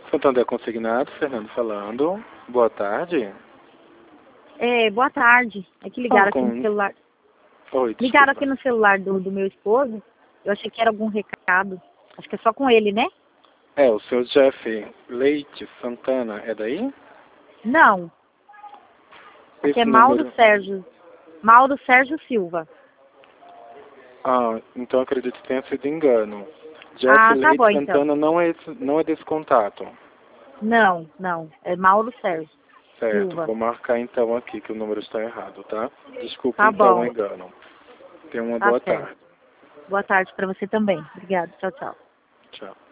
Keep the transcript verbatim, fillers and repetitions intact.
Santander Consignado, Fernando falando. Boa tarde. É, boa tarde. É que ligaram Ah, com... aqui no celular. Oi, Ligaram desculpa. aqui no celular do, do meu esposo. Eu achei que era algum recado. Acho que é só com ele, né? É, o seu Jeff Leite Santana é daí? Não. Aqui Esse é Mauro número... Sérgio. Mauro Sérgio Silva. Ah, então acredito que tenha sido engano. Jeff Ah, tá Leite bom então. Santana não é, esse, não é desse contato. Não, não. É Mauro Sérgio Certo, Silva. vou marcar então aqui que o número está errado, tá? Desculpa Tá então o bom. engano. Tenha uma Tá boa certo. tarde. Boa tarde para você também. Obrigada. Tchau, tchau. Tchau.